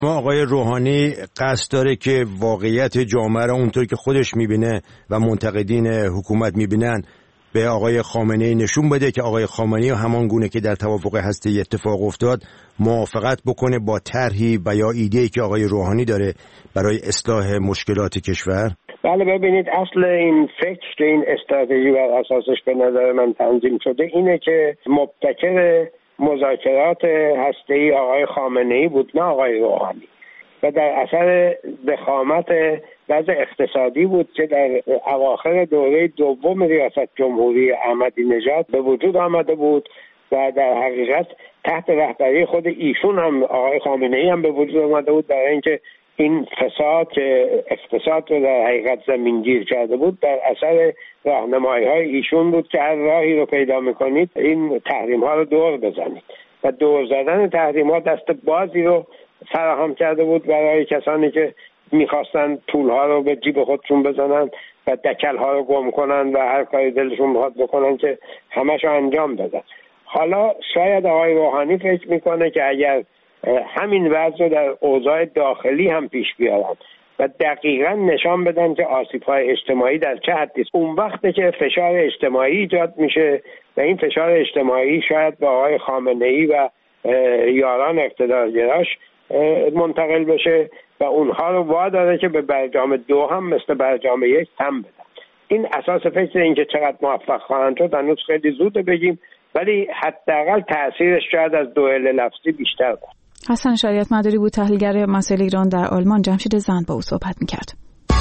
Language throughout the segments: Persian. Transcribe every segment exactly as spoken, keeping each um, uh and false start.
ما آقای روحانی قصد داره که واقعیت جامعه را اونطور که خودش میبینه و منتقدین حکومت میبینن به آقای خامنه‌ای نشون بده که آقای خامنه‌ای همان گونه که در توافق هسته‌ای اتفاق افتاد موافقت بکنه با طرحی و یا ایده‌ای که آقای روحانی داره برای اصلاح مشکلات کشور. بله ببینید، اصل این فکر که این استراتژی بر اساسش به نظر من تنظیم شده اینه که مبتکر مذاکرات هسته‌ای آقای خامنه‌ای بود، نه آقای روحانی، و در اثر ضخامت وضع اقتصادی بود که در اواخر دوره دوم ریاست جمهوری احمدی نژاد به وجود آمده بود و در حقیقت تحت رهبری خود ایشون هم آقای خامنه‌ای هم به وجود آمده بود، برای اینکه این فساد که اقتصاد رو در حقیقت زمینگیر کرده بود در اثر راهنمایی‌های ایشون بود که هر راهی رو پیدا می‌کنید این تحریم‌ها رو دور بزنید و دور زدن تحریم‌ها دست بازی رو فراهم کرده بود برای کسانی که می‌خواستن پول‌ها رو به جیب خودشون بزنن و دکل‌ها رو گم کنن و هر کاری دلشون بخواد بکنن که همش رو انجام بدن. حالا شاید آقای روحانی فکر می‌کنه که اگر همین وضع رو در اوضاع داخلی هم پیش بیارن و دقیقاً نشان بدن که آسیب‌های اجتماعی در چه حدی است، اون وقته که فشار اجتماعی ایجاد میشه و این فشار اجتماعی شاید به آقای خامنه‌ای و یاران اقتدارگراش منتقل بشه و اونها رو واداره که به برجام دو هم مثل برجام یک تم بدن. این اساس فکر این که چقدر موفق خواهند شد هنوز خیلی زوده بگیم، ولی حداقل تأثیرش شاید از دوئل لفظی بیشتر بود. حسن شریعت مداری بود، تحلیلگر مسائل ایران در آلمان. جمشید زند با او صحبت می‌کرد.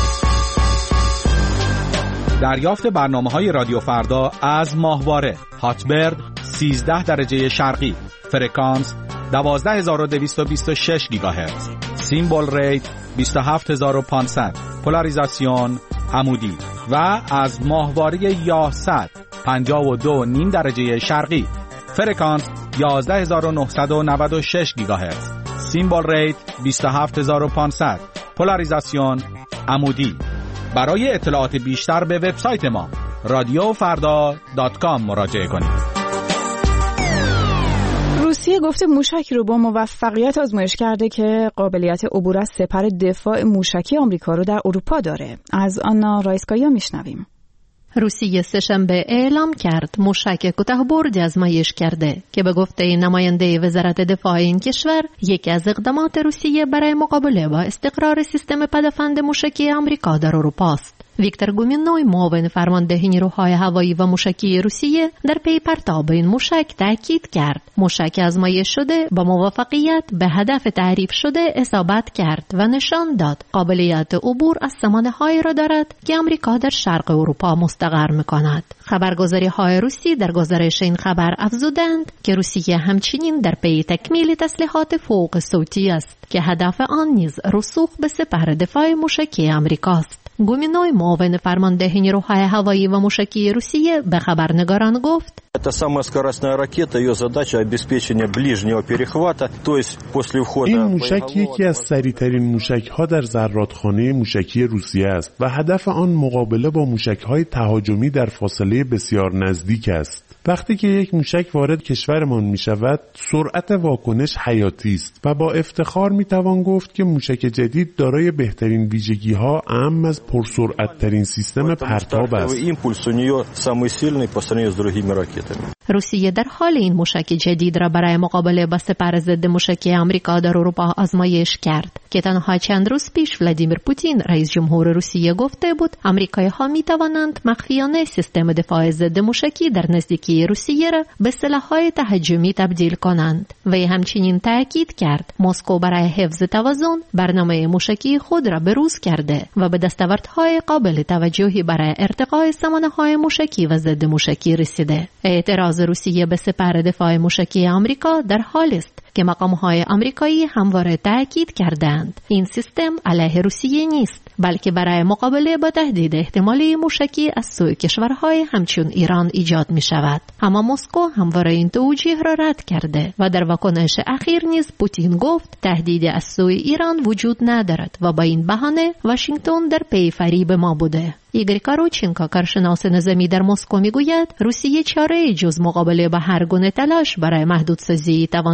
دریافت برنامه‌های رادیو فردا از ماهواره هاتبرد سیزده درجه شرقی، فرکانس دوازده هزار و دویست و بیست و شش گیگاهرتز، سیمبل ریت بیست و هفت هزار و پانصد، پولاریزاسیون عمودی و از ماهواره یاست پنجاه و دو و نیم درجه شرقی، فرکانس یازده هزار و نهصد و نود و شش گیگاهرتز، سیمبل ریت بیست و هفت هزار و پانصد، پولاریزاسیون عمودی. برای اطلاعات بیشتر به وبسایت ما رادیو فردا دات کام مراجعه کنید. روسیه گفته موشکی رو با موفقیت آزمایش کرده که قابلیت عبور از سپر دفاع موشکی آمریکا رو در اروپا داره. از آنا رایسکایا میشنویم. روسیه سه‌شنبه اعلام کرد موشک کوتاه‌بردی آزمایش کرده که به گفته نماینده وزارت دفاع این کشور یکی از اقدامات روسیه برای مقابله با استقرار سیستم پدافند موشکی آمریکا در اروپا است. ویکتور گومینوی معاون فرمانده نیروهای هوایی و موشکی روسیه در پی پرتاب این موشک تاکید کرد موشک آزمایش شده با موفقیت به هدف تعریف شده اصابت کرد و نشان داد قابلیت عبور از سامانه‌هایی را دارد که آمریکا در شرق اروپا مستقر می‌کند. خبرگزاری‌های روسی در گزارش این خبر افزودند که روسیه همچنین در پی تکمیل تسلیحات فوق صوتی است که هدف آن نیز رسوخ به سپر دفاع موشکی آمریکاست. گومینوی معاون فرمانده نیروهای هوایی و موشکی روسیه به خبرنگاران گفت Это самая скоростная ракета, ее задача обеспечение ближнего перехвата, то есть после входа. این موشک یکی از سریع‌ترین موشک‌ها در زرادخانه موشکی روسیه است و هدف آن مقابله با موشک‌های تهاجمی در فاصله بسیار نزدیک است. وقتی که یک موشک وارد کشورمان می‌شود، سرعت واکنش حیاتی است و با افتخار می‌توان گفت که موشک جدید دارای بهترین ویژگی‌ها اعم از پرسرعت‌ترین سیستم پرتاب است. روسیه در حال این موشک جدید را برای مقابله با سپر ضد موشکی آمریکا در اروپا آزمایش کرد که تنها چند روز پیش ولادیمیر پوتین رئیس جمهور روسیه گفته بود آمریکایی‌ها می‌توانند مخفیانه سیستم دفاع ضد موشکی در نزدیکی روسیه را به سلاح‌های تهاجمی تبدیل کنند. وی همچنین تاکید کرد مسکو برای حفظ توازن برنامه موشکی خود را بروز کرده و به دستاوردهای قابل توجهی برای ارتقای سامانه‌های موشکی و ضد موشکی رسیده. اعتراض روسیه به سپر دفاع موشکی آمریکا در حال است که مقام‌های آمریکایی همواره تاکید کردند این سیستم علیه روسیه نیست بلکه برای مقابله با تهدید احتمالی موشکی از سوی کشورهای همچون ایران ایجاد می شود. اما مسکو همواره این توجیه را رد کرده و در واکنش اخیر نیز پوتین گفت تهدید از سوی ایران وجود ندارد و با این بهانه واشنگتن در پی فریب ما بوده. ایگور کاروچینکا کارشناس نظامی در مسکو میگوید روسیه چاره جز مقابله با هر گونه تلاش برای محدودسازی توانایی‌های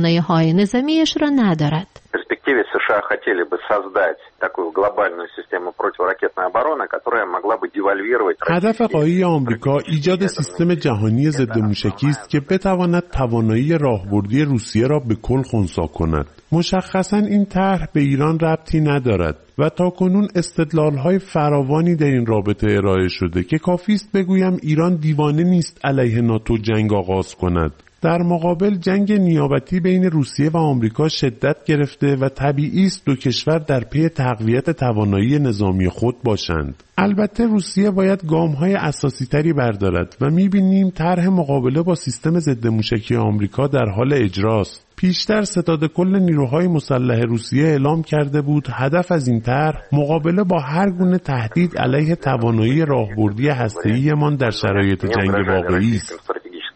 نیروهای نظامیش را ندارد. перспективе США хотели бы создать такую глобальную систему противоракетной обороны, которая могла бы девальвировать. هدف غایی آمریکا ایجاد سیستم جهانی ضد موشکی است که بتواند توانایی راهبردی روسیه را به کل خنثی کند. مشخصاً این طرح به ایران ربطی ندارد و تاکنون استدلال‌های فراوانی در این رابطه ارائه شده که کافی است بگویم ایران دیوانه نیست علیه ناتو جنگ آغاز کند. در مقابل جنگ نیابتی بین روسیه و آمریکا شدت گرفته و طبیعی است دو کشور در پی تقویت توانایی نظامی خود باشند. البته روسیه باید گام‌های اساسی‌تری بردارد و می‌بینیم طرح مقابله با سیستم ضد موشکی آمریکا در حال اجراست. پیشتر ستاد کل نیروهای مسلح روسیه اعلام کرده بود هدف از این طرح مقابله با هر گونه تهدید علیه توانایی راهبردی هسته‌ایمان در شرایط جنگ واقعی است.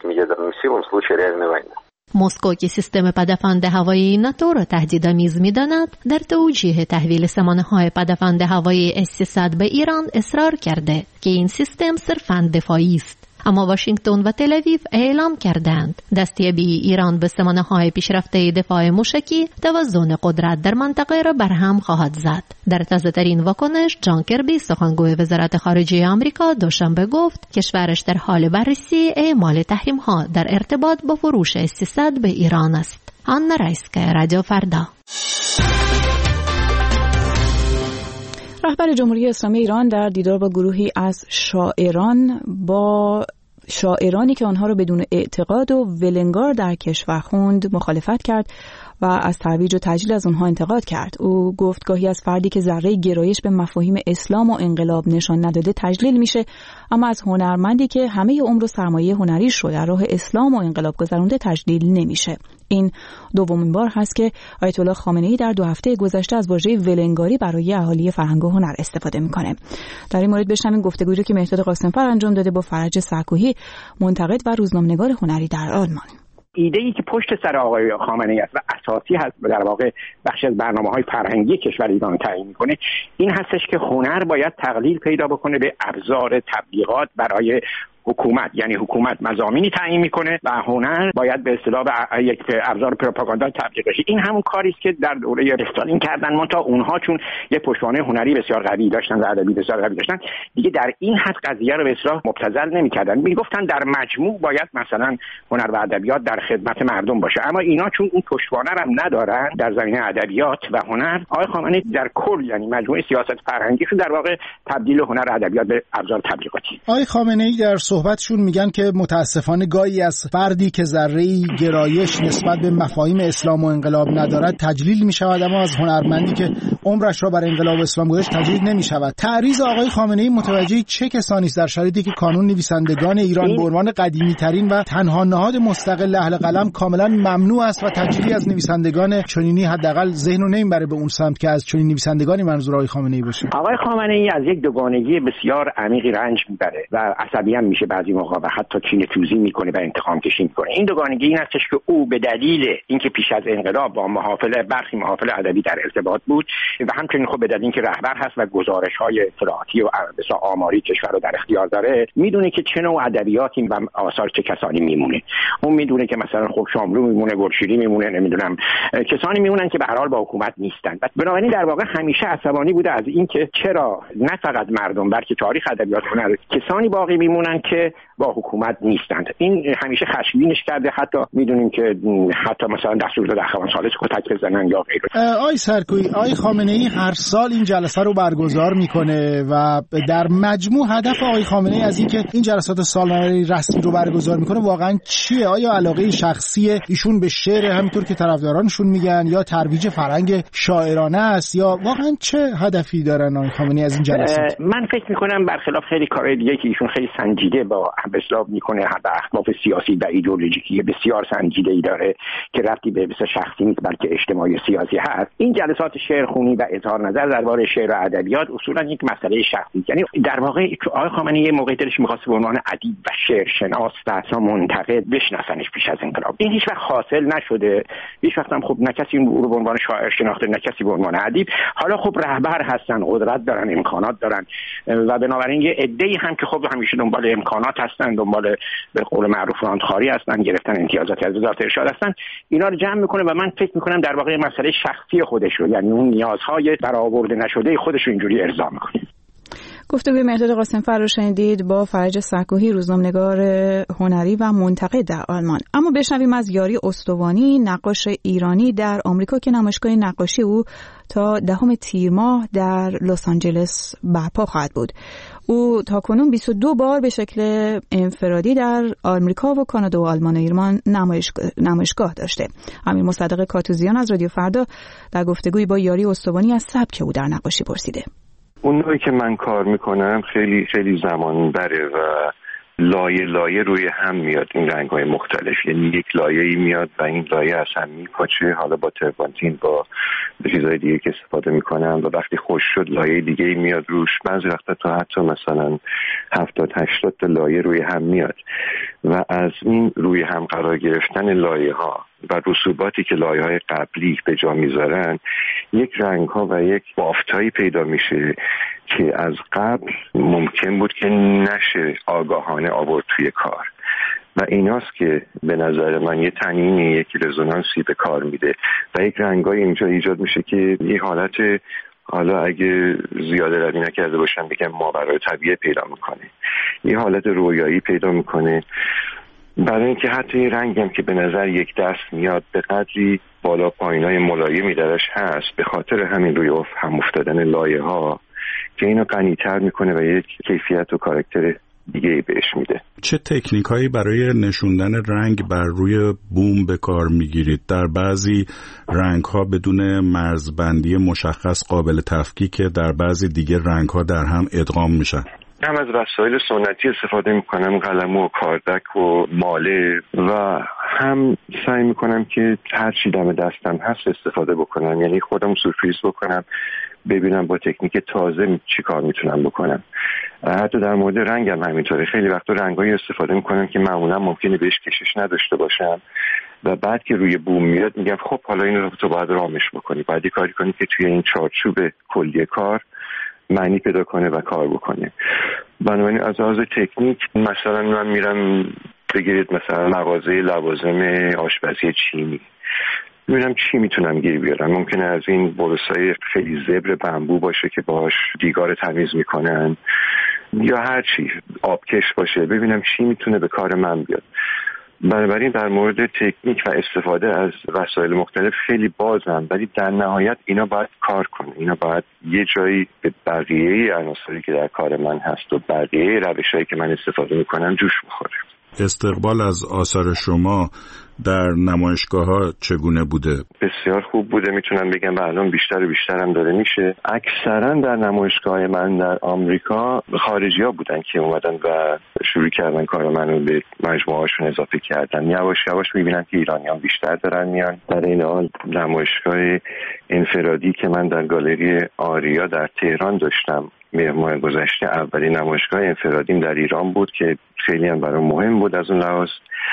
مسکو که سیستم پدافند هوایی ناتو را تهدیدآمیز می‌داند، در توجیه تحویل سامانه‌های پدافند هوایی اس سیصد به ایران اصرار کرده که این سیستم صرفاً دفاعی است. اما واشنگتن و تل آویو اعلام کردند دستیابی ایران به سامانه‌های پیشرفته دفاع موشکی توازن قدرت در منطقه را برهم خواهد زد. در تازه‌ترین واکنش جان کربی سخنگوی وزارت خارجه آمریکا دوشنبه گفت کشورش در حال بررسی اعمال تحریم‌ها در ارتباط با فروش اس سیصد به ایران است. آنا رایسکا، رادیو فردا. رهبر جمهوری اسلامی ایران در دیدار با گروهی از شاعران با شاعرانی که آنها را بدون اعتقاد و ولنگار در کشور خوند مخالفت کرد و از ترویج و تجلیل از آنها انتقاد کرد. او گفت گاهی از فردی که ذره گرایش به مفاهیم اسلام و انقلاب نشان نداده تجلیل میشه، اما از هنرمندی که همه عمر و سرمایه هنریش رو در راه اسلام و انقلاب گذرونده تجلیل نمیشه. این دومین بار هست که آیت الله خامنه‌ای در دو هفته گذشته از واژه ولنگاری برای اهالی فرهنگ و هنر استفاده میکنه. در این مورد بشنویم گفتگویی رو که مهرداد قاسم‌فر انجام داده با فرج سرکوهی، منتقد و روزنامه‌نگار هنری در آلمان. ایده‌ای که پشت سر آقای خامنه‌ای است و اساسی هست و در واقع بخشی از برنامه‌های فرهنگی کشور ایران تعیین می‌کنه، این هستش که هنر باید تقلیل پیدا بکنه به ابزار تبلیغات برای حکومت، یعنی حکومت مضامینی تعیین میکنه و هنر باید به اصطلاح یک ابزار پروپاگاندا تبلیغ بشه. این همون کاری است که در دوره استالین کردن، منتها اونها چون یه پشتوانه هنری بسیار قوی داشتن و ادبی بسیار قوی داشتن، دیگه در این حد قضیه رو به اصطلاح مبتذل نمی‌کردن. میگفتن در مجموع باید مثلا هنر و ادبیات در خدمت مردم باشه، اما اینا چون این پشتوانه رو هم ندارن در زمینه ادبیات و هنر، آقای خامنه‌ای در کل یعنی مجموعه سیاست فرهنگیشون در واقع تبدیل هنر و ادبیات به ابزار تبلیغاتی. آقای خامنه‌ای در صحبتشون میگن که متاسفانه گاهی از فردی که ذره‌ای گرایش نسبت به مفاهیم اسلام و انقلاب ندارد تجلیل میشود، اما از هنرمندی که عمرش را بر انقلاب اسلام گذاشت تجلیل نمیشود. تعریض آقای خامنه‌ای متوجه چه کسانی است در شرایطی که کانون نویسندگان ایران به عنوان قدیمی ترین و تنها نهاد مستقل اهل قلم کاملا ممنوع است و تجلیلی از نویسندگان چنینی حداقل ذهن رو نمیبره به اون سمت که از چنین نویسندگانی منظور آقای خامنه‌ای باشه؟ آقای خامنه‌ای از یک دوگانگی بسیار عمیقی رنج میبره و عصبی هم میشه بعضی موقع و حتی کینه‌توزی میکنه و انتقام کشی میکنه. این دوگانگی این هستش که او به دلیل اینکه پیش از انقلاب با محافل برخی محافل ادبی در ارتباط بود و همچنین خب به دلیل اینکه رهبر هست و گزارش‌های اطلاعاتی و بسیار آماری کشور رو در اختیار داره، میدونه که چه نوع ادبیاتی و آثار چه کسانی میمونه. اون میدونه که مثلا خب شاملو میمونه، گلشیری میمونه، نمیدونم کسانی میمونن که به هر حال با حکومت نیستن. بنابراین در واقع همیشه عصبانی بوده از اینکه چرا نه فقط مردم بلکه تاریخ ادبیات هنر کسانی باقی میمونن که با حکومت نیستند. این همیشه خشمگینش کرده. حتی میدونیم که حتی مثلا دستور داده اخوان ثالث کتک بزنن یا غیره. آقای سرکویی، آقای خامنه‌ای هر سال این جلسه رو برگزار میکنه و در مجموع هدف آقای خامنه‌ای از اینکه این جلسات سالانه رسمی رو برگزار میکنه واقعا چیه؟ آیا علاقه شخصی ایشون به شعر همینطور که طرفدارانشون میگن، یا ترویج فرهنگ شاعرانه است، یا واقعا چه هدفی دارن آقای خامنه‌ای از این جلسات؟ من فکر میکنم برخلاف خیلی کارهای دیگه که ایشون خیلی سنجیده با اصلاح میکنه، به اهداف سیاسی و ایدئولوژیکی بسیار سنجیده‌ای داره که ربطی به بسیار شخصی نیست بلکه اجتماعی سیاسی هست. این جلسات شعرخوانی و اظهار نظر درباره شعر و ادبیات اصولا یک مسئله شخصی، یعنی در واقع آقای خامنه‌ای یه موقعی دلش می‌خواست به عنوان ادیب و شعرشناس و منتقد بشناسنش پیش از انقلاب. این هیچ وقت حاصل نشده. هیچ وقت هم خب نه کسی رو به عنوان شاعر شناخته نه کسی به عنوان ادیب. حالا خب رهبر هستن، قدرت دارن، امکانات دارن و بنابراین یه عده‌ای هم که خب همیشه دنبال امکانات هستن، دنبال به قول معروف راندخواری هستن، گرفتن امتیازات از وزارت ارشاد هستن، اینا رو جمع میکنه و من فکر میکنم در واقع مسئله شخصی خودش رو، یعنی اون نیازهای برآورده نشده خودش رو اینجوری ارضا میکنه. گفتگوی مهرداد قاسم فر رو شنیدید با فرج سکوهی، روزنامه‌نگار هنری و منتقد در آلمان. اما بشنویم از یاری استوانی، نقاش ایرانی در آمریکا که نمایشگاه نقاشی او تا دهم تیر ماه در لس آنجلس برپا خواهد بود. او تاکنون بیست و دو بار به شکل انفرادی در آمریکا و کانادا و آلمان و ایران نمایشگاه, نمایشگاه داشته. امیر مصدق کاتوزیان از رادیو فردا در گفتگوی با یاری استوانی از سبک او در نقاشی پرسیده. اون نوعی که من کار میکنم خیلی خیلی زمان بره و لایه لایه روی هم میاد این رنگ‌های مختلف، یعنی یک لایه‌ای میاد و این لایه از هم میپاچه، حالا با ترپانتین با چیزهای دیگه که استفاده میکنم و وقتی خوش شد لایه دیگه‌ای میاد روش. بعضی وقتا تا حتی مثلا هفتاد هشتاد تا لایه روی هم میاد و از این روی هم قرار گرفتن لایه‌ها و رسوباتی که لایه‌های قبلی به جا میذارن یک رنگ‌ها و یک بافتایی پیدا میشه که از قبل ممکن بود که نشه آگاهانه آورد توی کار و ایناست که به نظر من یه تنینی، یک رزونانسی به کار میده و یک رنگای اینجا ایجاد میشه که یه حالت، حالا اگه زیاده روی نکرده باشم بگم ماورای طبیعه پیدا میکنه، یه حالت رویایی پیدا میکنه. برای اینکه حتی یه رنگی هم که به نظر یک دست میاد به قدری بالا پایینای ملایمی درش هست، به خاطر همین روی هم افتادن لایه ها که اینو غنی‌تر میکنه و یک کیفیت و کاراکتر دیگه بهش میده. چه تکنیک هایی برای نشوندن رنگ بر روی بوم به کار میگیرید؟ در بعضی رنگ ها بدون مرزبندی مشخص قابل تفکیک، در بعضی دیگه رنگ ها در هم ادغام میشن. هم از وسایل سنتی استفاده میکنم، قلمو و کاردک و ماله، و هم سعی میکنم که هر چی دم دستم هست استفاده بکنم، یعنی خودم سورپرایز بکنم، ببینم با تکنیک تازه چی کار میتونم بکنم. حتی در مورد رنگ هم همینطوره، خیلی وقتا رنگایی استفاده میکنم که معمولا ممکنه بهش کشش نداشته باشم و بعد که روی بوم میاد میگم خب حالا اینو تو باید رامش بکنی، باید کاری کنی که توی این چارچوب کلی کار معنی پیدا کنه و کار بکنه. بنابراین از لحاظ تکنیک مثلا من میرم بگیرید مثلا مغازه لوازم آشپزی چینی، ببینم چی میتونم گیر بیارم. ممکنه از این برسای خیلی زبر بمبو باشه که باهاش دیگار تمیز میکنن، یا هر چی آبکش باشه، ببینم چی میتونه به کار من بیاد. بنابراین در مورد تکنیک و استفاده از وسایل مختلف خیلی بازم، ولی در نهایت اینا باید کار کنه، اینا باید یه جایی به بقیه عناصری که در کار من هست و بقیه روشایی که من استفاده میکنم جوش بخوره. استقبال از آثار شما در نمایشگاه‌ها چگونه بوده؟ بسیار خوب بوده، میتونم بگم و الان بیشتر و بیشتر هم داره میشه. اکثرا در نمایشگاه من در آمریکا خارجی‌ها بودن که اومدن و شروع کردن کار منو به مجموعه‌هاشون اضافه کردن. یواش یواش میبینم که ایرانیان بیشتر دارن میان. در این حال نمایشگاه انفرادی که من در گالری آریا در تهران داشتم مهر ماه گذشته، اولین نمایشگاه انفرادیم در ایران بود که خیلی هم برام مهم بود از اون لحاظ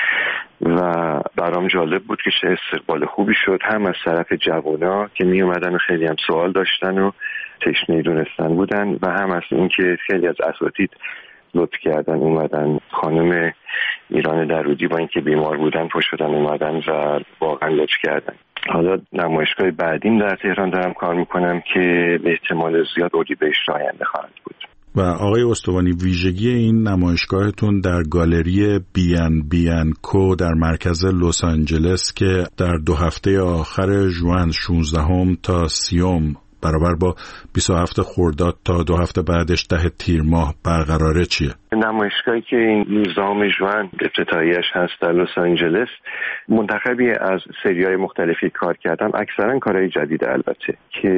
و برام جالب بود که چه استقبال خوبی شد، هم از طرف جوانا که می اومدن و خیلی هم سوال داشتن و تشنه دونستن بودن، و هم از این که خیلی از اساتید لطف کردن اومدن. خانم ایران درودی با اینکه بیمار بودن پشت شدن اومدن و واقعا لطف کردن. حالا نمایشگاه بعدیم در تهران دارم کار میکنم که به احتمال زیاد اردیبهشت آینده خواهد بود. و آقای استوانی، ویژگی این نمایشگاهتون در گالری بی ان بی ان کو در مرکز لس آنجلس که در دو هفته آخر ژوئن شانزدهم تا سیوم برابر با بیست و هفت خرداد تا دو هفته بعدش ده تیر ماه برقراره چیه؟ نمایشگاهی که این نوزدهم ژوئن افتتاحیه‌اش هست در لس آنجلس، منتخبی از سری‌های مختلفی کار کردم، اکثرا کارهای جدید البته که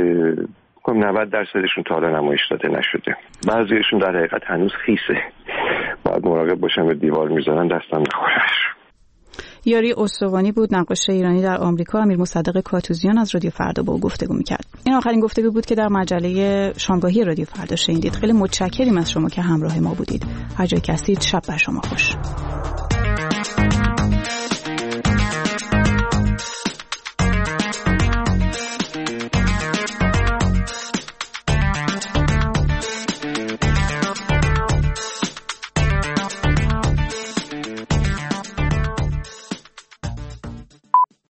نود درصدشون تا حالا نمایش داده نشده. بعضیشون در حقیقت هنوز خیسه، باید مراقب باشم به دیوار میذارن دستم نخورش. یاری استوانی بود، نقاش ایرانی در آمریکا. امیر مصدق کاتوزیان از رادیو فردا با او گفتگو میکرد. این آخرین گفتگو بود که در مجله شامگاهی رادیو فردا شنیدید. خیلی متشکریم از شما که همراه ما بودید. هر جای که هستید شب بر شما خوش.